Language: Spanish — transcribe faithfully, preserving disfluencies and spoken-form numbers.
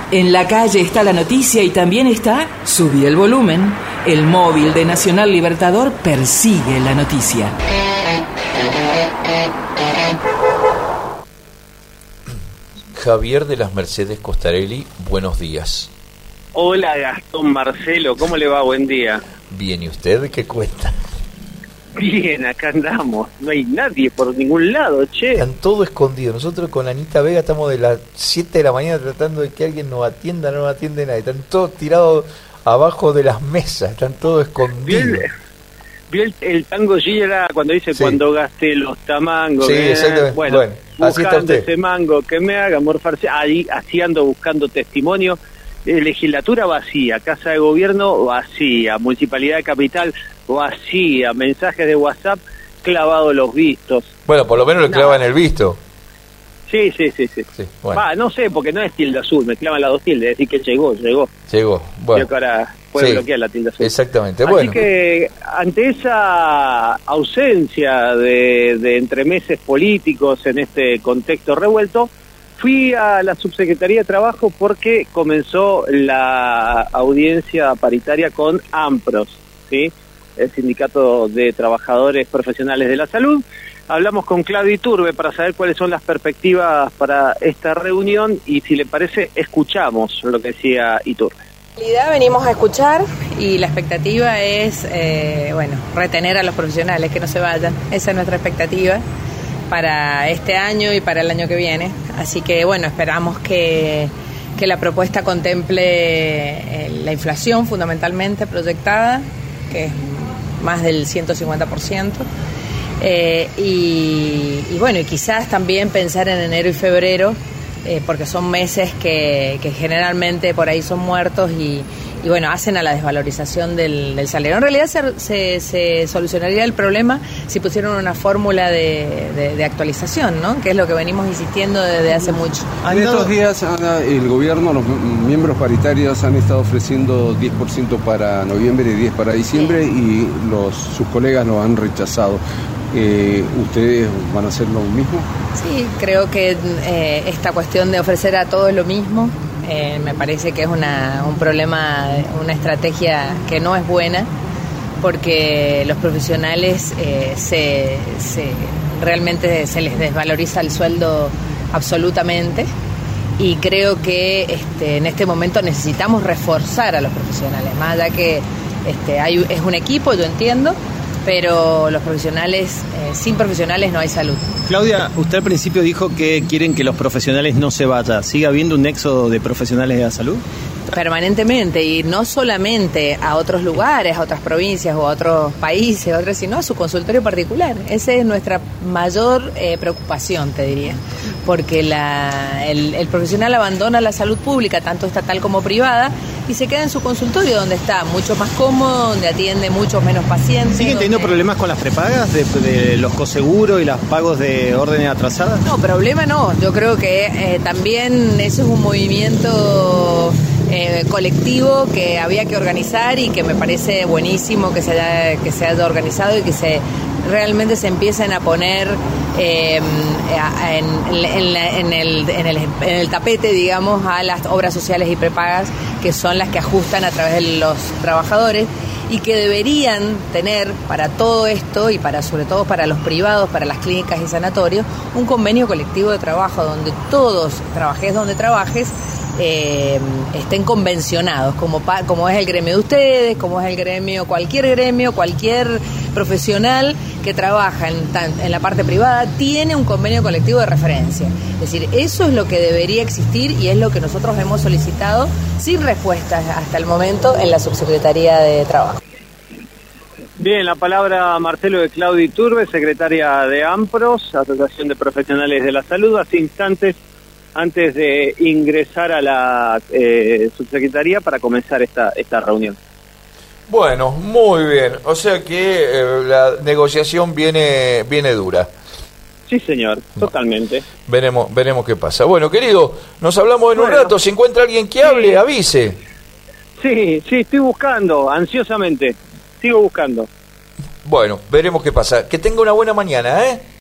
En la calle está la noticia y también está Subí el volumen. El móvil de Nacional Libertador persigue la noticia. Javier de las Mercedes Costarelli, buenos días. Hola Gastón Marcelo, ¿cómo le va? Buen día. Bien, ¿y usted qué cuenta? Bien, acá andamos. No hay nadie por ningún lado, che. Están todos escondidos. Nosotros con Anita Vega estamos de las siete de la mañana tratando de que alguien nos atienda, no nos atiende nadie. Están todos tirados abajo de las mesas, están todos escondidos. ¿Vio el, el tango Gila cuando dice sí. Cuando gasté los tamangos? Sí, que, exactamente. Bueno, bueno así está buscando usted. ese mango que me haga morfarse. Ahí, así ando buscando testimonio. Eh, legislatura vacía, Casa de Gobierno vacía, Municipalidad de Capital vacía, mensajes de WhatsApp clavados los vistos. Bueno, por lo menos le clavan el visto. Sí, sí, sí, sí. sí bueno. Va, no sé, porque no es tilde azul, me clavan las dos tildes, decir que llegó, llegó. Llegó, bueno. Creo que ahora puede sí, bloquear la tilde azul. Exactamente, Así bueno. Así que ante esa ausencia de, de entremeses políticos en este contexto revuelto, fui a la Subsecretaría de Trabajo porque comenzó la audiencia paritaria con AMPROS, ¿sí? El Sindicato de Trabajadores Profesionales de la Salud. Hablamos con Claudio Iturbe para saber cuáles son las perspectivas para esta reunión y, si le parece, escuchamos lo que decía Iturbe. En realidad venimos a escuchar y la expectativa es, eh, bueno, retener a los profesionales, que no se vayan. Esa es nuestra expectativa para este año y para el año que viene. Así que, bueno, esperamos que, que la propuesta contemple eh, la inflación fundamentalmente proyectada, que es más del ciento cincuenta por ciento. Eh, y, y bueno, y quizás también pensar en enero y febrero, eh, porque son meses que, que generalmente por ahí son muertos y, y bueno, hacen a la desvalorización del, del salario. En realidad se, se, se solucionaría el problema si pusieron una fórmula de, de, de actualización, ¿no? Que es lo que venimos insistiendo desde hace mucho. En estos días, Ana, el gobierno, los miembros paritarios han estado ofreciendo diez por ciento para noviembre y diez por ciento para diciembre, sí. Y los sus colegas lo han rechazado. Eh, ¿Ustedes van a hacer lo mismo? Sí, creo que eh, esta cuestión de ofrecer a todos lo mismo eh, me parece que es una, un problema, una estrategia que no es buena, porque los profesionales eh, se, se realmente se les desvaloriza el sueldo absolutamente, y creo que este, en este momento necesitamos reforzar a los profesionales, más allá que este, hay, es un equipo, yo entiendo, pero los profesionales, eh, sin profesionales no hay salud. Claudia, usted al principio dijo que quieren que los profesionales no se vayan. ¿Sigue habiendo un éxodo de profesionales de la salud? Permanentemente, y no solamente a otros lugares, a otras provincias o a otros países, a otros, sino a su consultorio particular. Esa es nuestra mayor eh, preocupación, te diría, porque la, el, el profesional abandona la salud pública, tanto estatal como privada, y se queda en su consultorio, donde está mucho más cómodo, donde atiende muchos menos pacientes. ¿Siguen teniendo donde... problemas con las prepagas de, de los coseguros y los pagos de órdenes atrasadas? No, problema no. Yo creo que eh, también eso es un movimiento eh, colectivo que había que organizar, y que me parece buenísimo que se haya, que se haya organizado y que se realmente se empiecen a poner eh, en, en, la, en, el, en, el, en el tapete, digamos, a las obras sociales y prepagas, que son las que ajustan a través de los trabajadores, y que deberían tener para todo esto, y para sobre todo para los privados, para las clínicas y sanatorios, un convenio colectivo de trabajo donde todos, trabajes donde trabajes, eh, estén convencionados, como, pa, como es el gremio de ustedes, como es el gremio, cualquier gremio, cualquier profesional que trabaja en, en la parte privada tiene un convenio colectivo de referencia. Es decir, eso es lo que debería existir, y es lo que nosotros hemos solicitado sin respuestas hasta el momento en la Subsecretaría de Trabajo. Bien, la palabra Marcelo de Claudio Iturbe, secretaria de AMPROS, Asociación de Profesionales de la Salud, hace instantes antes de ingresar a la eh, subsecretaría para comenzar esta, esta reunión. Bueno, muy bien. O sea que eh, la negociación viene, viene dura. Sí, señor, totalmente. Veremos, veremos qué pasa. Bueno, querido, nos hablamos en bueno, un rato. Si encuentra alguien que hable, sí. avise. Sí, sí, estoy buscando, ansiosamente. Sigo buscando. Bueno, veremos qué pasa. Que tenga una buena mañana, ¿eh?